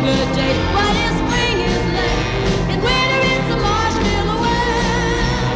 good day. But in spring is late, in winter it's a marshmallow world.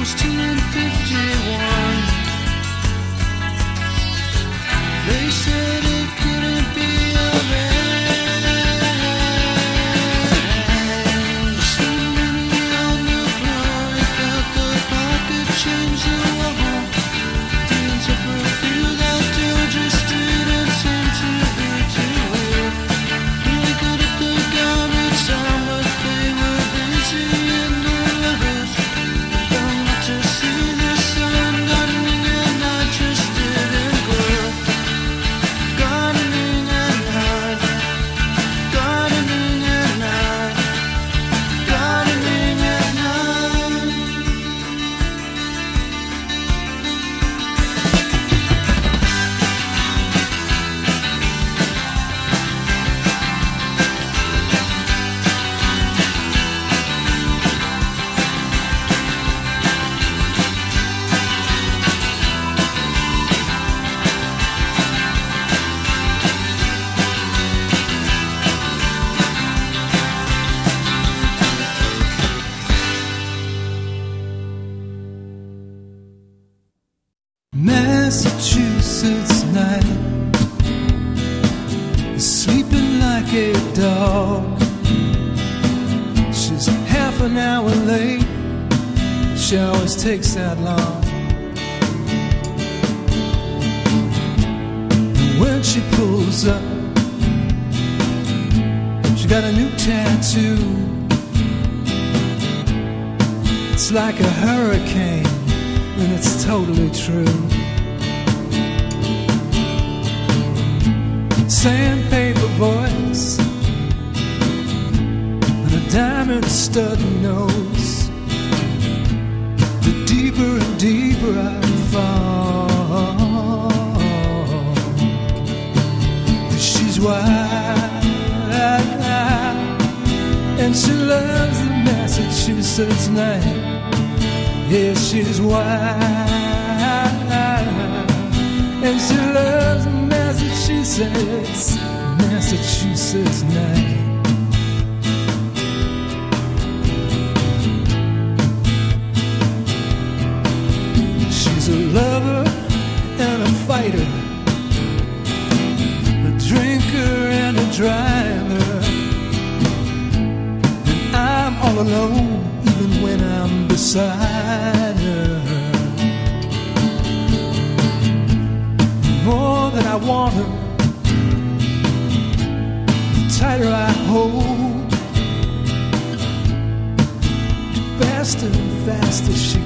was 251. They said it couldn't be a man. Swimming on the floor, he felt the pocket change the wall. Didn't separate through that door, just didn't seem to be too weird. They could have the garbage sound, but they were busy in their letters. Young to see the sun gardening at night just didn't grow. Gardening at night, gardening at night, gardening at night. Massachusetts night, sleeping like a dog. She's half an hour late, she always takes that long. When she pulls up, she got a new tattoo. It's like a hurricane, and it's totally true. Sandpaper voice and a diamond stud nose. The deeper and deeper I fall, she's wild, and she loves the Massachusetts night. Yeah, she's wild, and she loves Massachusetts, Massachusetts night. She's a lover and a fighter, a drinker and a driver, and I'm all alone even when I'm beside her. More than I want her, the tighter I hold, faster and faster she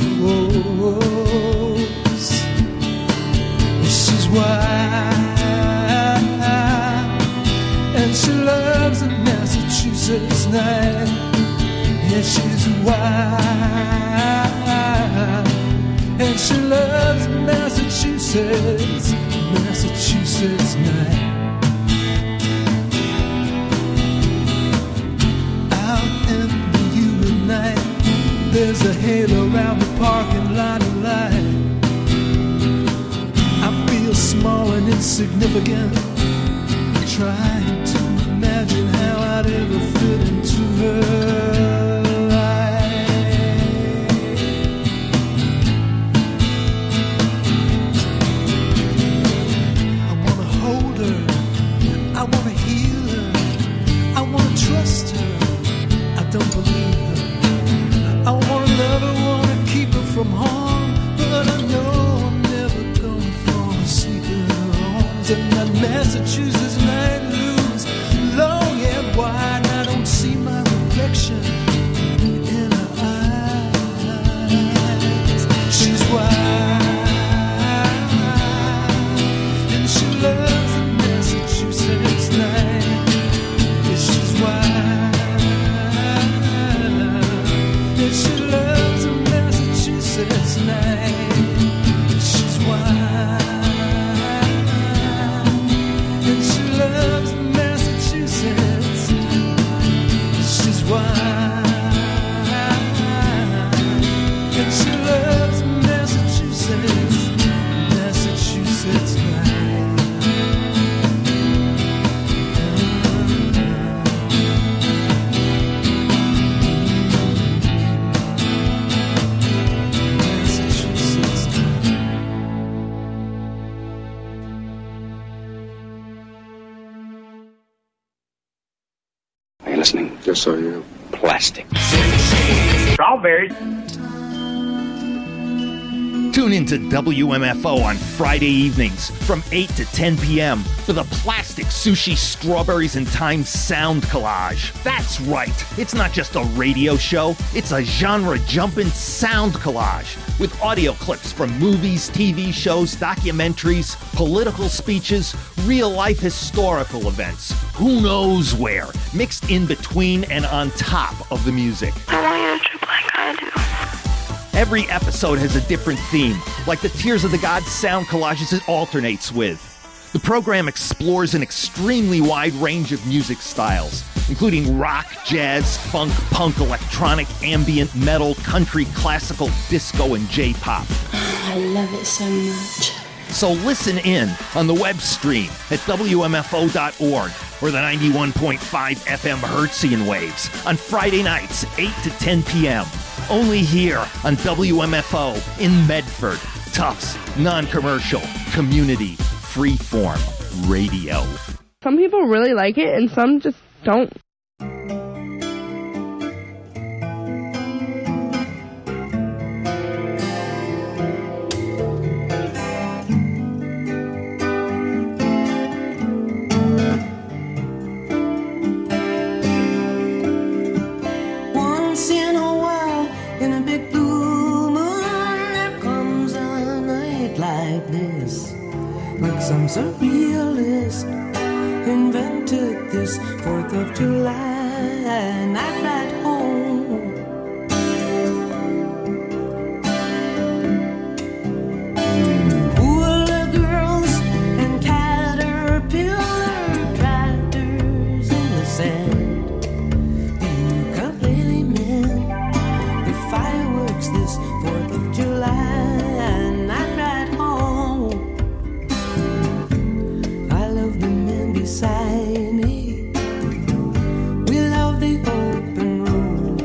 goes. She's wild, and she loves the Massachusetts night. Yeah, she's wild, and she loves Massachusetts, Massachusetts night. Out in the humid night, there's a halo around the parking lot of light. I feel small and insignificant, trying to imagine how I'd ever fit into her. From harm, but I know I'm never gonna fall asleep in her arms. And that Massachusetts night looms long and wide, and I don't see my reflection in her eyes. She's wild, and she loves the Massachusetts night. Yeah, she's wild, and she loves the Massachusetts night. She's wild, and she loves Massachusetts. She's wild, and she loves Massachusetts, Massachusetts night. Yes, I am. Plastic. Strawberries. Tune into WMFO on Friday evenings from 8 to 10 p.m. for the Plastic Sushi Strawberries and Time Sound Collage. That's right, it's not just a radio show, it's a genre-jumping sound collage with audio clips from movies, TV shows, documentaries, political speeches, real-life historical events. Who knows where, mixed in between and on top of the music. I want you to trip like I do. Every episode has a different theme, like the Tears of the Gods sound collages it alternates with. The program explores an extremely wide range of music styles, including rock, jazz, funk, punk, electronic, ambient, metal, country, classical, disco, and J-pop. I love it so much. So listen in on the web stream at WMFO.org or the 91.5 FM Hertzian waves on Friday nights, 8 to 10 p.m. Only here on WMFO in Medford. Tufts, non-commercial, community, freeform radio. Some people really like it and some just don't. Once in a while, in a big blue moon, there comes a night like this. Like some surrealist invented this 4th of July night right home. Hula girls and caterpillar tractors in the sand. Ukulele men, the fireworks this 4th of July night right home. I love the men beside me. We love the open road.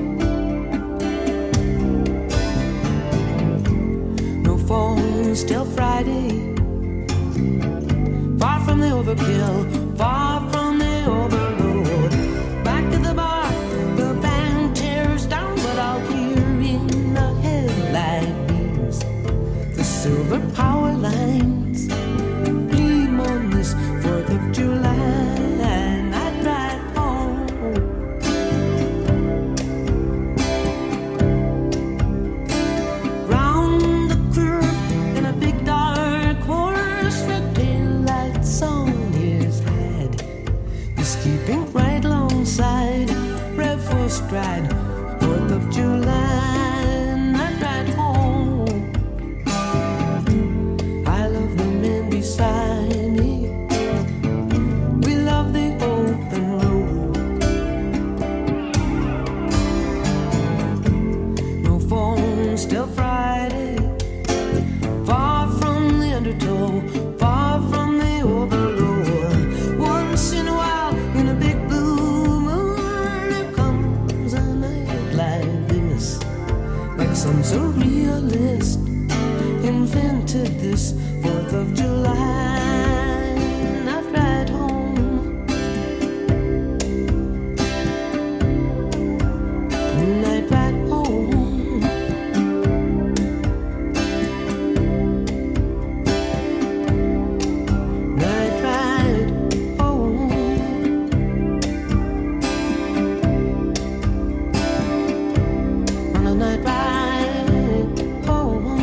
No phones till Friday. Far from the overkill, far from the overload. Back to the bar, the band tears down, but I'll hear in the headlight beams the silver power lines gleam on this 4th of July night right home. Round the curve in a big dark horse, red taillights on his head. He's keeping right alongside, rev for stride, 4th of July night right home. I love the men beside me. We love the open road. No phones till Friday. Far from the undertow, far from the overload. Once in a while, in a big blue moon, there comes a night like this. Like some surrealist invented this 4th of July night right home. Night right home. Night right home. On a night right home.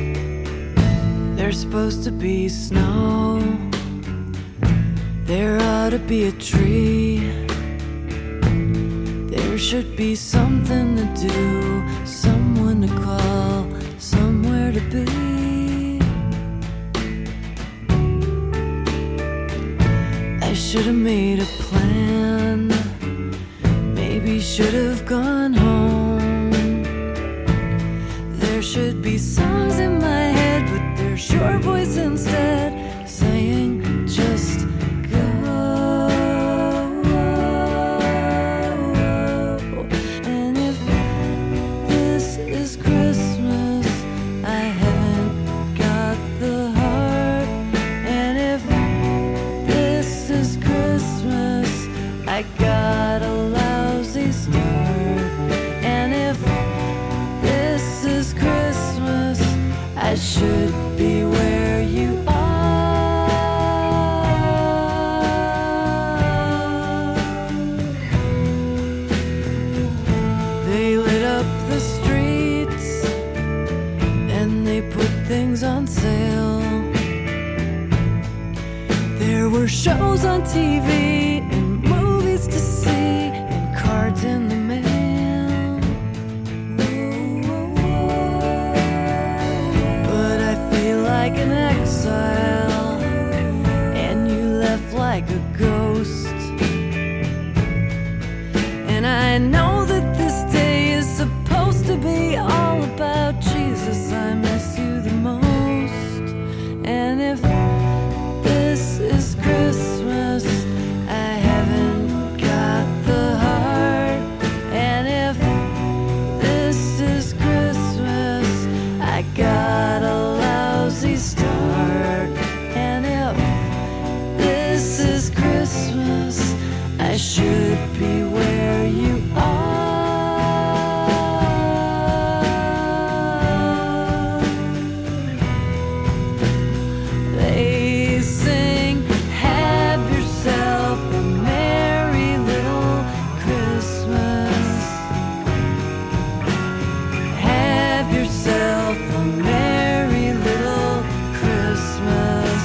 There's supposed to be snow. There be a tree. There should be something to do, someone to call, somewhere to be. I should have made a plan, maybe should have gone home. There should be songs in my head, but there's your voice instead, saying just go. And if this is Christmas, I haven't got the heart. And if this is Christmas, I got a lousy start. And if this is Christmas, I should be where you are. They lit up the streets and they put things on sale. There were shows on TV and movies to see and cards in the mail. But I feel like an exile, and you left like a ghost. And I know that this day is supposed to be all about Jesus. I miss you the most. And if this is Christmas, I haven't got the heart. And if this is Christmas, I got a lousy start. And if this is Christmas, I should be where you are. They sing, have yourself a merry little Christmas. Have yourself a merry little Christmas.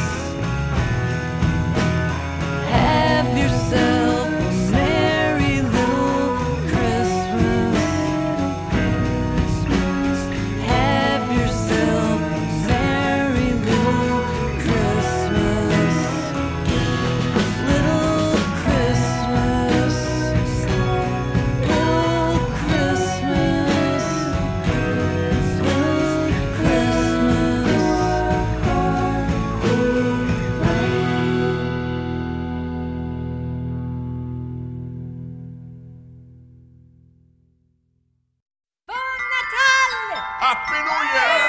Have yourself a merry little Christmas. Have yourself a merry little Christmas. Little Christmas. Little Christmas. Little Christmas. Happy New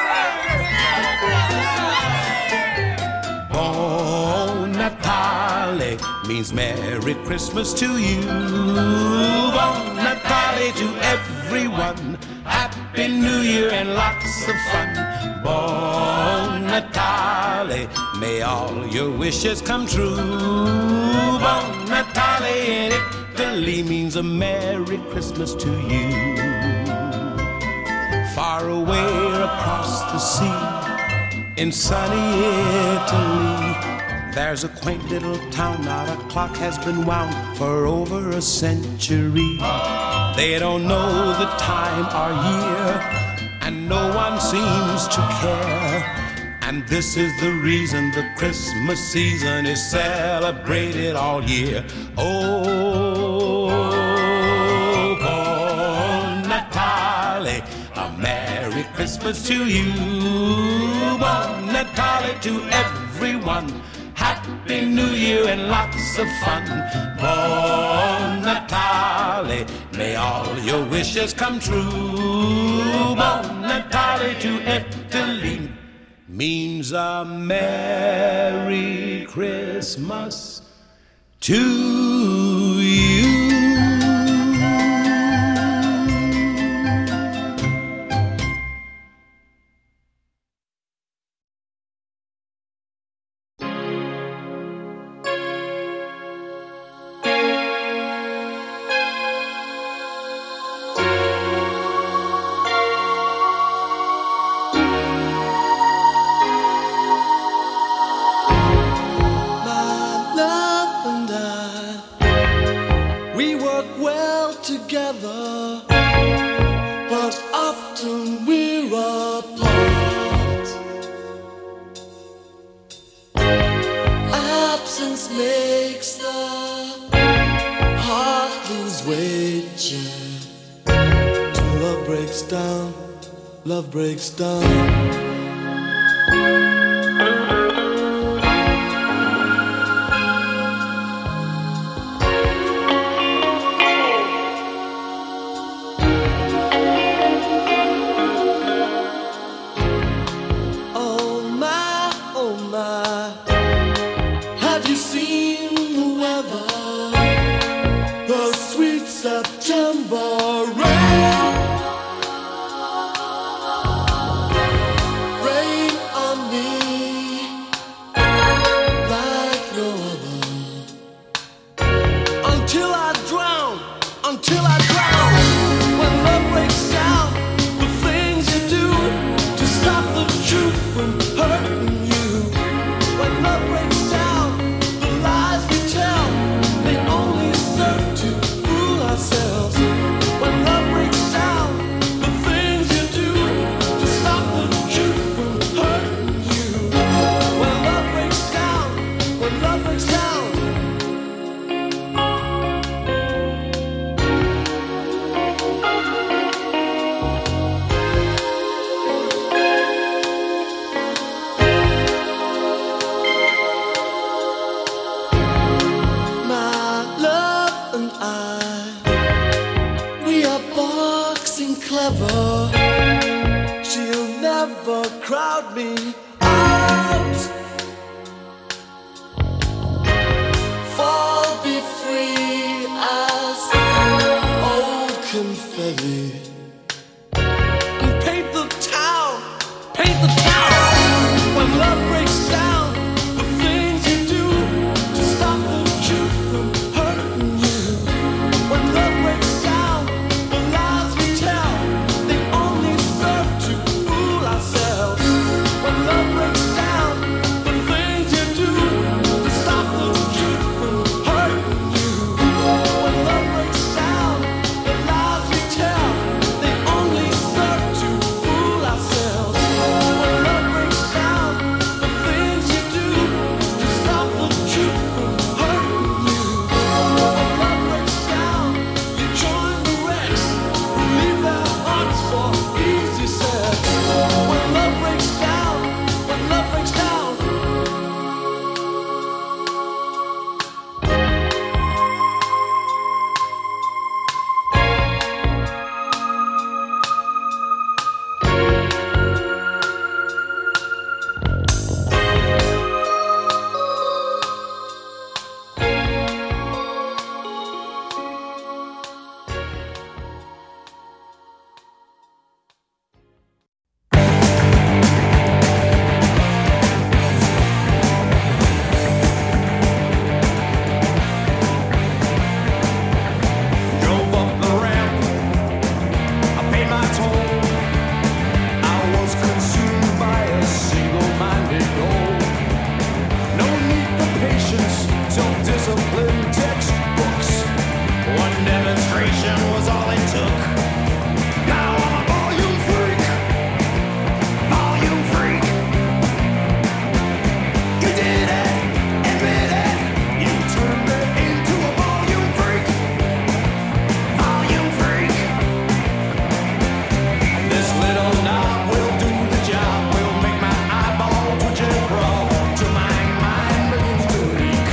Year! Bon Natale means Merry Christmas to you. Bon Natale to everyone. Happy New Year and lots of fun. Bon Natale, may all your wishes come true. Bon Natale in Italy means a Merry Christmas to you. Far away across the sea, in sunny Italy, there's a quaint little town. Not a clock has been wound for over a century. They don't know the time or year, and no one seems to care. And this is the reason the Christmas season is celebrated all year. Oh, Bon Natale, a Merry Christmas to you. Bon Natale to everyone. Happy New Year and lots of fun. Bon Natale, may all your wishes come true. Bon Natale to Italy means a Merry Christmas to you. My love and I work well together, but often we're apart. Absence makes the heart lose weight, yeah. Till love breaks down, love breaks down.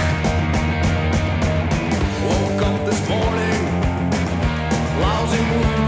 Lousy mood.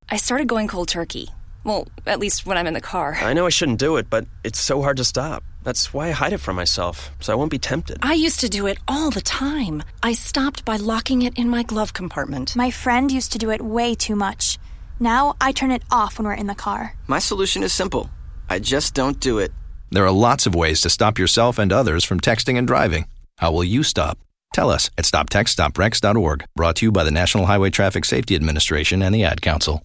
I started going cold turkey. Well, at least when I'm in the car. I know I shouldn't do it, but it's so hard to stop. That's why I hide it from myself, so I won't be tempted. I used to do it all the time. I stopped by locking it in my glove compartment. My friend used to do it way too much. Now I turn it off when we're in the car. My solution is simple. I just don't do it. There are lots of ways to stop yourself and others from texting and driving. How will you stop? Tell us at stoptextstoprex.org. Brought to you by the National Highway Traffic Safety Administration and the Ad Council.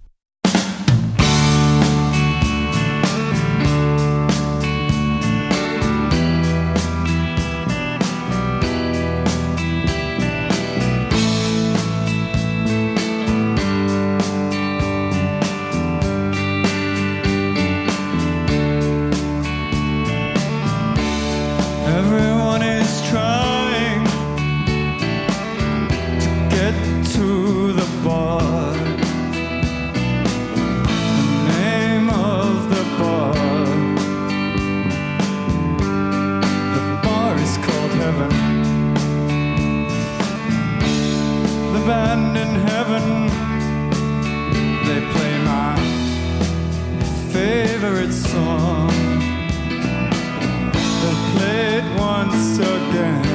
Everyone is trying to get to the bar. The name of the bar is called Heaven. The band in heaven, they play my favorite song. Play it once again.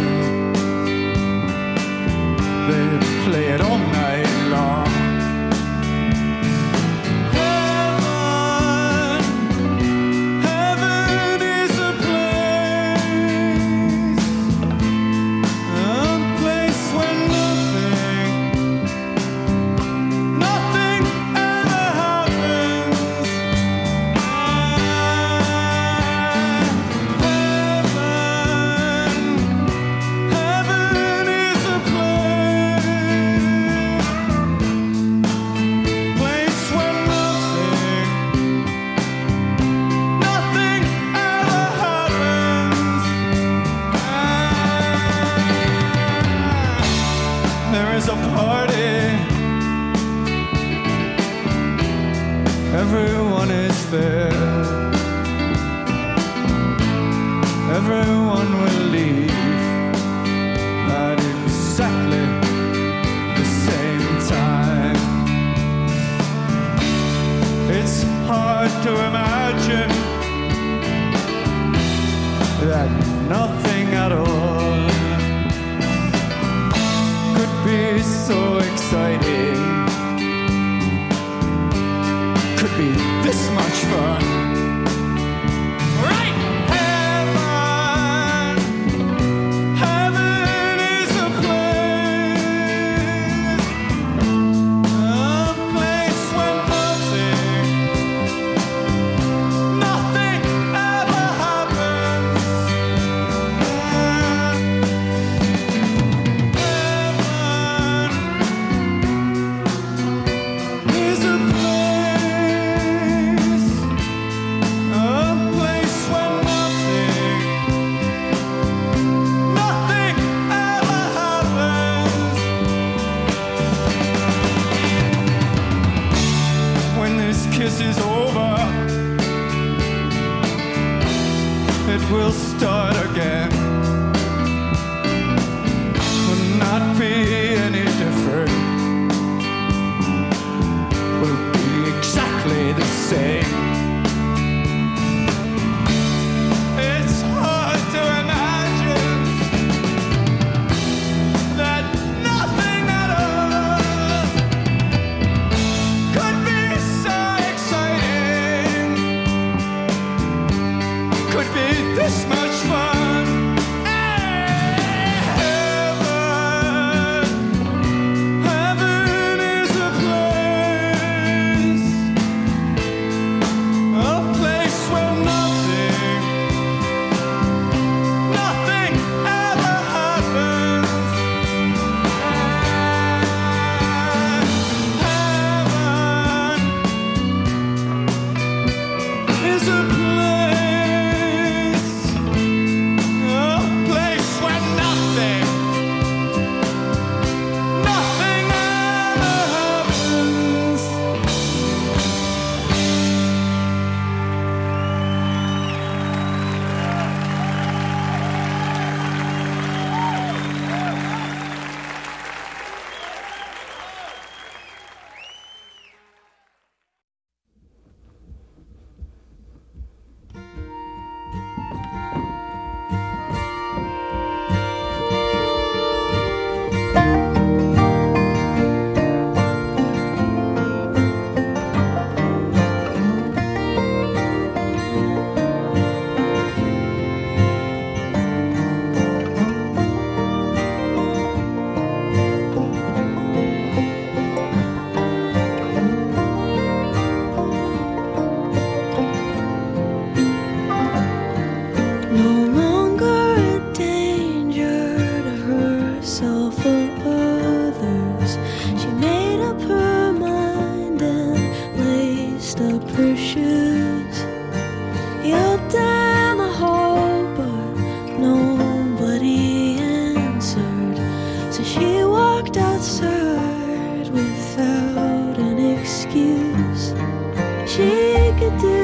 They play it all night long. Heaven is a place where nothing ever happens. A party, everyone is fair, everyone will leave at exactly the same time. It's hard to imagine that nothing at all be so exciting, could be this much fun. Right? Heaven is a place where nothing ever happens. outside without an excuse. She could do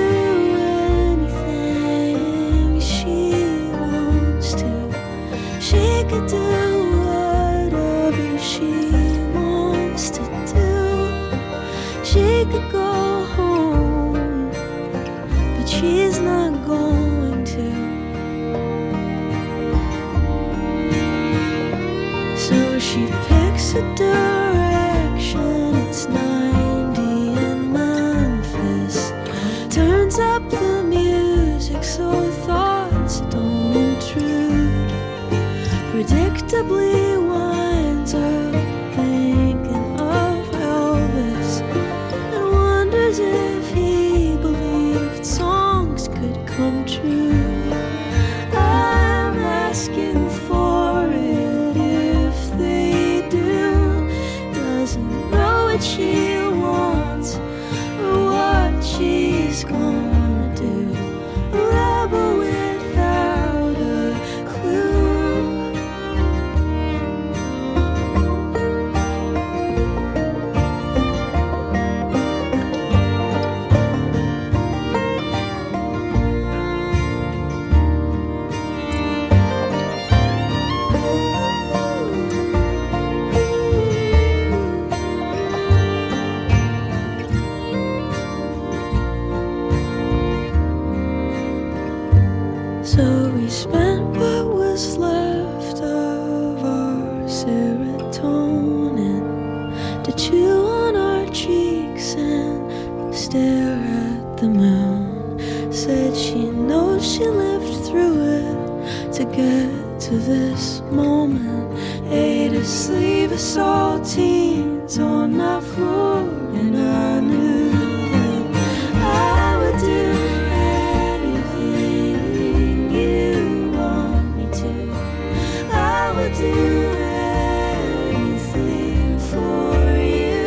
anything she wants to. She could do whatever she wants to do. She could go home, but she's not going to. So she picks a direction. It's 90 in Memphis. Turns up the music so thoughts don't intrude. Predictably winds up thinking of Elvis and wonders if he believed songs could come true. I'm asking for it if they do. Doesn't know what she wants or what she's gonna do. A rebel without a clue. So we spent what was left of our serotonin to chew on our cheeks and stare at the moon. Said she knows she lived through it to get to this moment. Ate a sleeve of saltines on my floor, and I knew that I would do anything you want me to. I would do anything for you.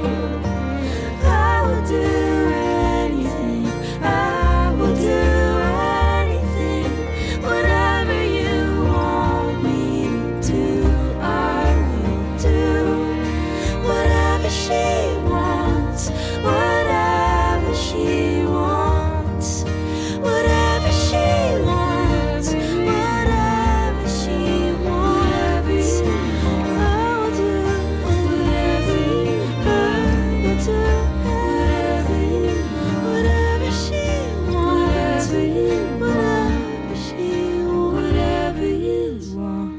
I would do anything. I will do anything. Whatever you want me to do, I will do. Whatever she wants, whatever she wants, whatever she wants, whatever she wants. I will do whatever whatever she wants, whatever you want.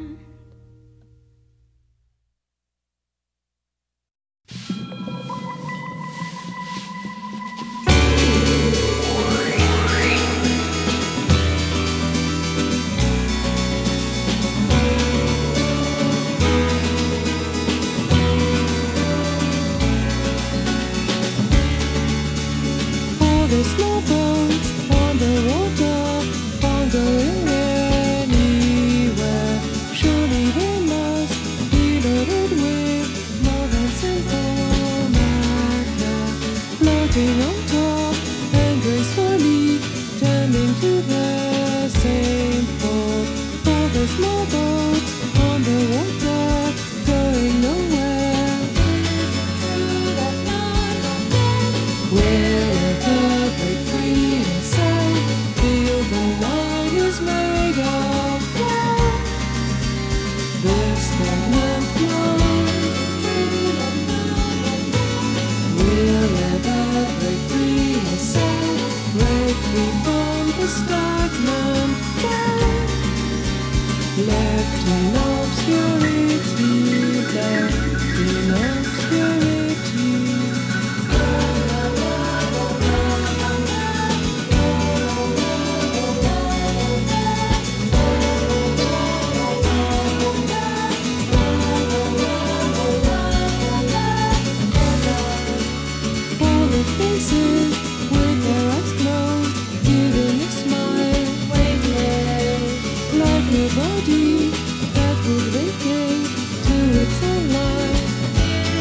All the small boats on the water, wandering anywhere. Surely they must be loaded with more than simple matter. Floating on top and gracefully tending to the same port. All the small boats on the water, going nowhere. Wherever break free and sail, feel the line is made of love. This stagnant flow. Wherever break free and sail, break free from the stagnant flow. Left in obscurity, left in obscurity. All the faces with their eyes closed, giving a smile, like nobody that would vacate to its own life.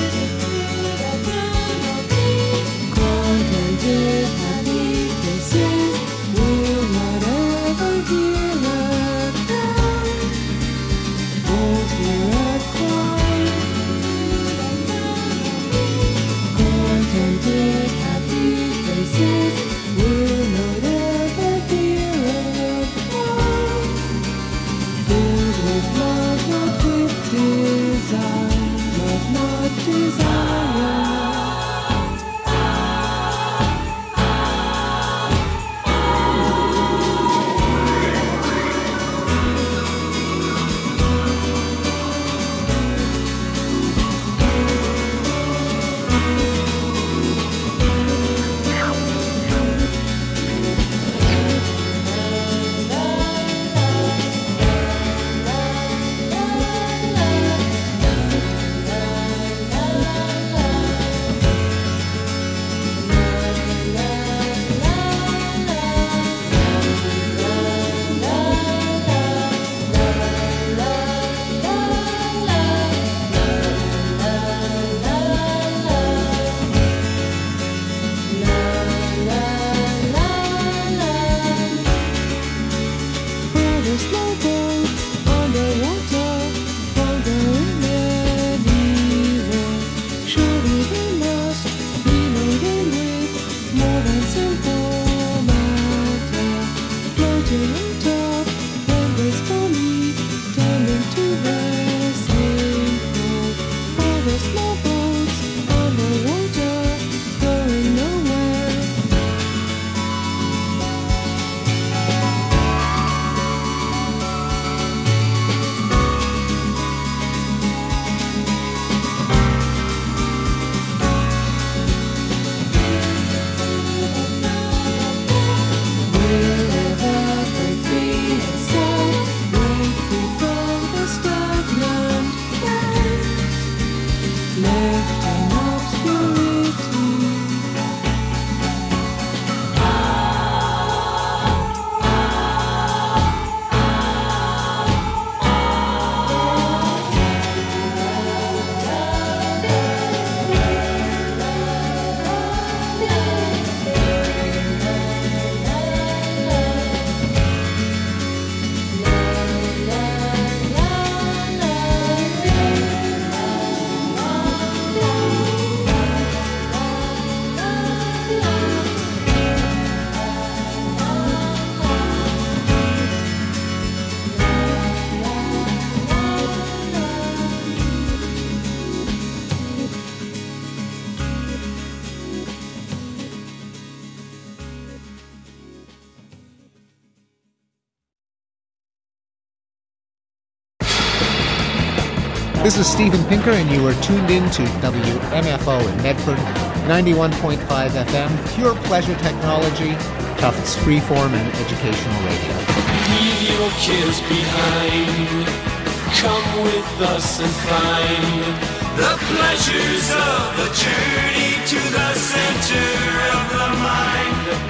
This is Steven Pinker, and you are tuned in to WMFO in Medford, 91.5 FM, pure pleasure technology, Tufts freeform and educational radio. Leave your cares behind. Come with us and find the pleasures of the journey to the center of the mind.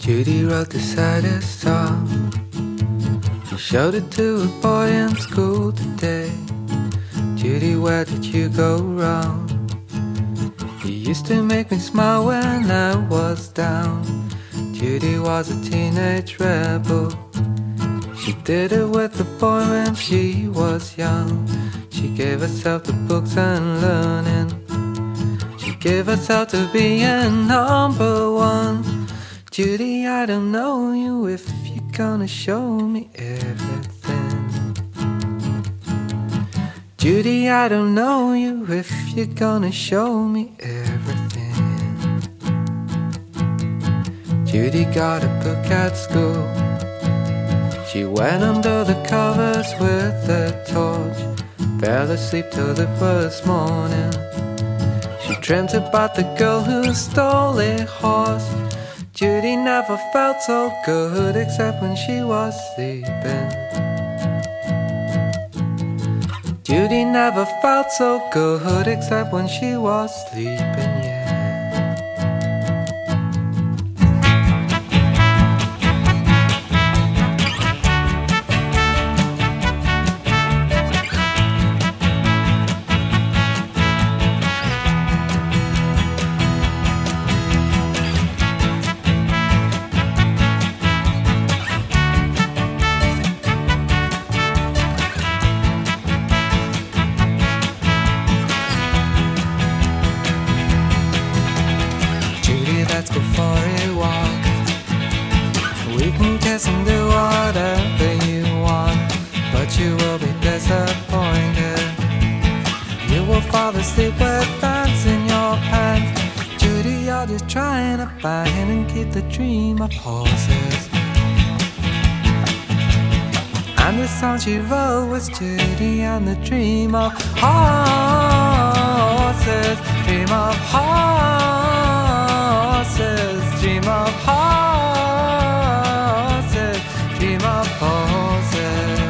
Judy wrote the saddest song. She showed it to a boy in school today. Judy, where did you go wrong? You used to make me smile when I was down. Judy was a teenage rebel. She did it with a boy when she was young. She gave herself to books and learning. She gave herself to being number one. Judy, I don't know you if you're gonna show me everything. Judy, I don't know you if you're gonna show me everything. Judy got a book at school. She went under the covers with a torch. Fell asleep till it was morning. She dreamt about the girl who stole a horse. Judy never felt so good except when she was sleeping. Judy never felt so good except when she was sleeping, yeah. And do whatever you want, but you will be disappointed. You will fall asleep with pants in your pants. Judy, you're just trying to find and keep the dream of horses. And the song she wrote was Judy and the dream of horses. Dream of horses. Dream of horses. Dream of horses.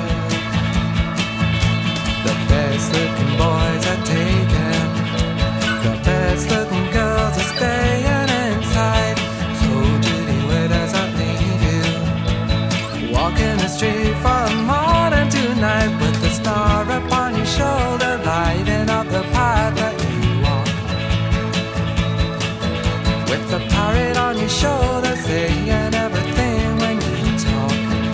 The best looking boys are taken. The best looking girls are staying inside. So Judy, where does that leave you? Walking the street from morning to night with the star upon your shoulder, lighting up the path that you walk. With the parrot on your shoulder, saying everything when you talk.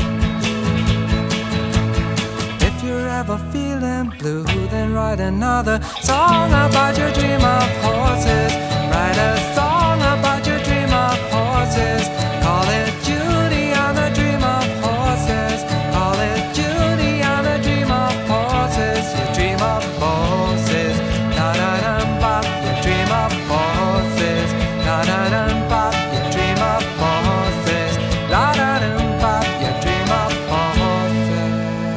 If you're ever feeling blue, then write another song about your dream of horses. Write a song about your dream of horses. Call it Judy and the dream of horses. Call it Judy and the dream of horses. Your dream of horses. Na na na bop. Your dream of horses. Na na na bop. Your dream of horses. La na na bop. Your dream of horses.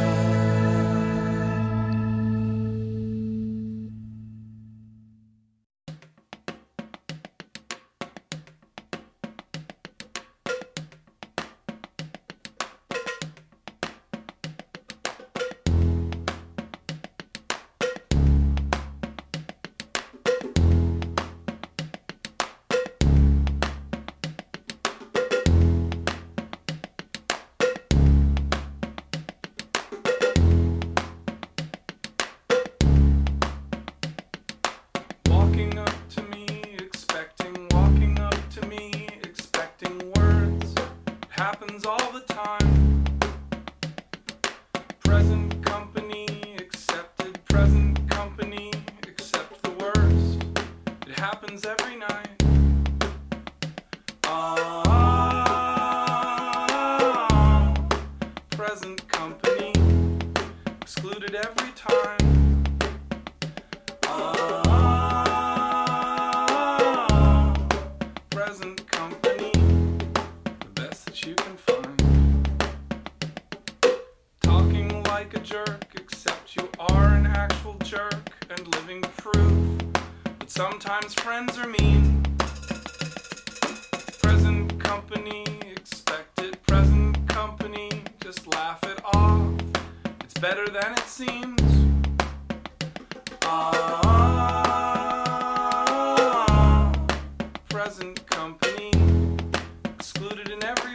Walking up to me, expecting, walking up to me, expecting words. It happens all the time. Present company accepted, present company accept the worst. It happens every night. Present company excluded every time. Present company, the best that you can find. Talking like a jerk, except you are an actual jerk and living proof that sometimes friends are mean. Present company, expected present company, just laugh it off. It's better than it seems. Present company excluded in every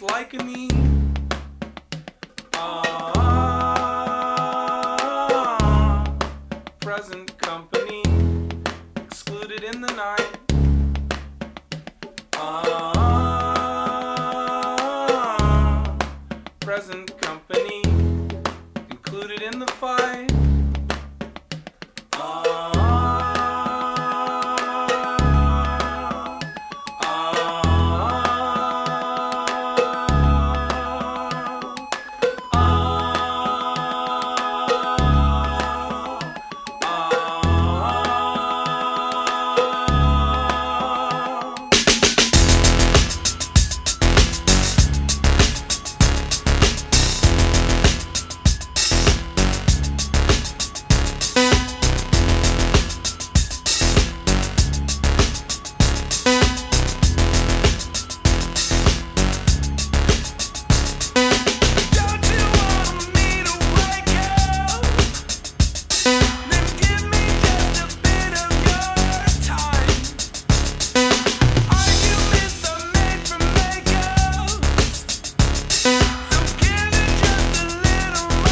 just like a me. Present company, excluded in the night.